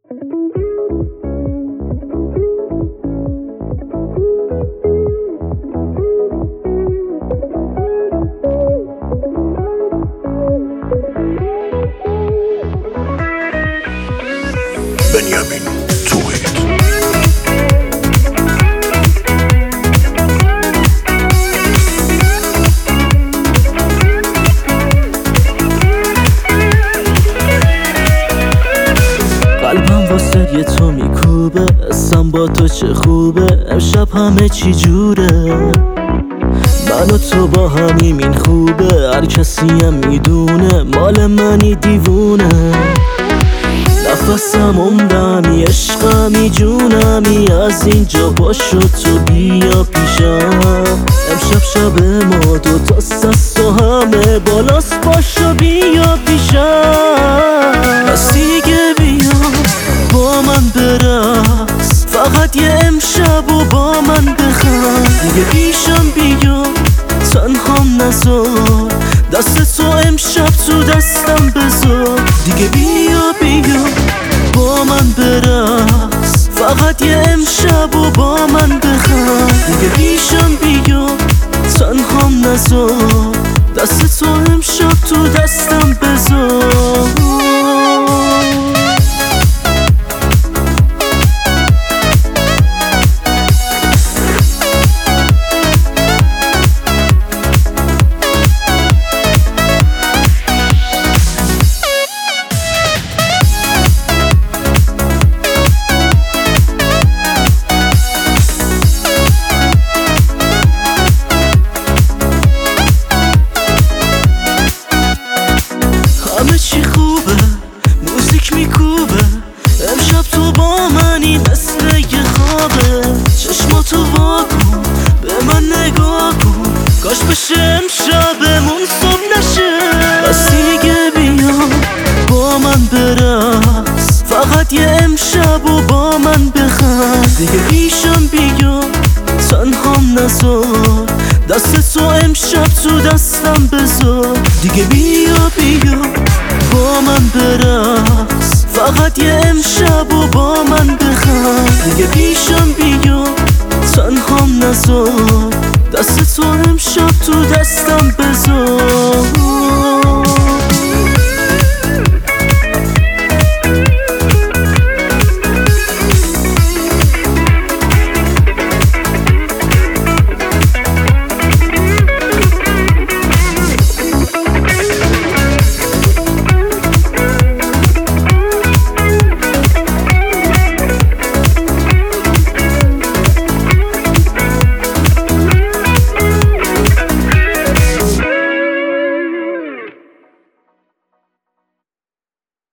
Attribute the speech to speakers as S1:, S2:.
S1: بنیامین توحید.
S2: قلبم واسه یه تو میکوبه، اسم با تو چه خوبه، امشب همه چی جوره. من و تو با همیم این خوبه، هر کسی هم میدونه مال منی دیوونه. نفسم عمرمی عشقمی جونمی، از اینجا باشو تو بیا پیشم. امشب شب ما دو تاست از تو همه بالاست، باشو بیا پیشم. پس دیگه بیا با من برقص، فقط یه امشب و با من بخند. دیگه پیشم بیا تنهام نذار، دست تو امشب تو دستم بذار. دیگه بیا با من برقص، فقط یه امشب و با من بخند. دیگه پیشم بیا تنهام نذار، دست تو امشب تو دستم بذار. همه چی خوبه، موزیک میکوبه، امشب تو با منی مثل یه خوابه. چشماتو واکن به من نگاه کن، کاش بشه امشبمون صبح نشه. پس دیگه بیا با من برقص، فقط یه امشب و با من بخند. دیگه پیشم بیا تنهام نذار، دست تو امشب تو دستم بذار. دیگه بیا با من برقص، فقط یه امشب و با من بخند. دیگه پیشم بیا تنهام نذار، دست تو امشب تو دستم بذار.